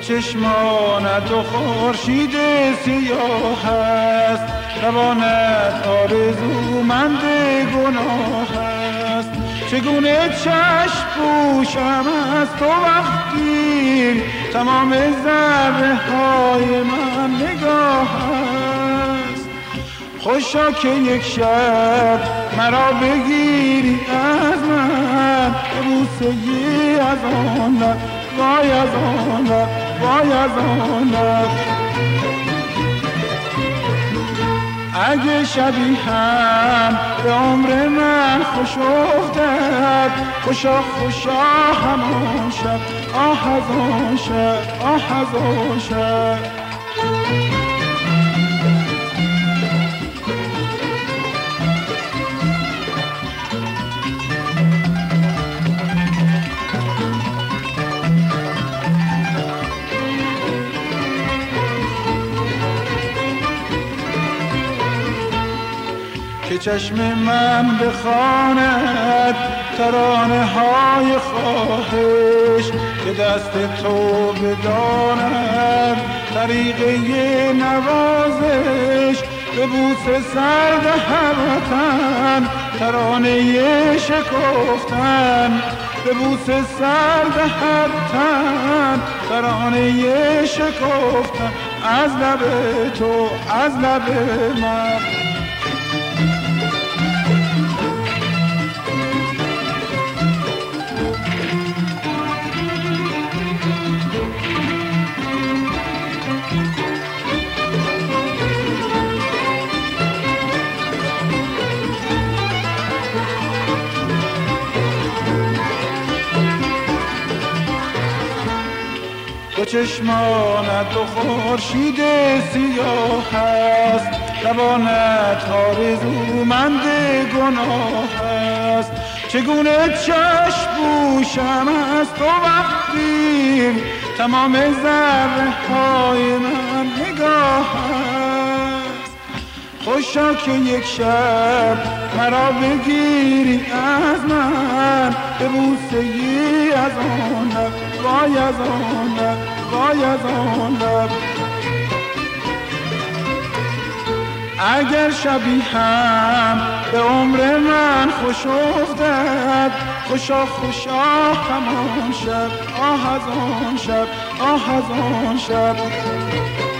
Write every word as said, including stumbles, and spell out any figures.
چشمانت و خورشید سیاه است، لبانت آرزومند گناه است. چگونه چشم پوشم از تو وقتی تمام ذره های من نگاه است. خوشا که یک شب مرا بگیری از من، به بوسه ای از آن لب، وای از آن لب، وای از آن لب. اگه شبی هم به عمر من خوش افتد، خوشا خوشا همان شب، آه از آن شب، آه از آن شب. که چشم من بخواند ترانه های خواهش، که دست تو بداند طریقه نوازش. به بوس سرد هموطن ترانه شکفتن، به بوس سرد هموطن ترانه شکفتن. از لب تو، از لب من. تو چشمانت و خورشید سیاه است، لبانت آرزومند گناه است. چگونه چشم پوشم از تو وقتی تمام ذره های من نگاه است. خوشا که یک شب مرا بگیری از من، به بوسه ای از آن لب، وای از آن لب، وای از آن لب. اگر شبی هم به عمر من خوش افتد، خوشا خوشا همان شب، آه از آن شب، آه از آن شب.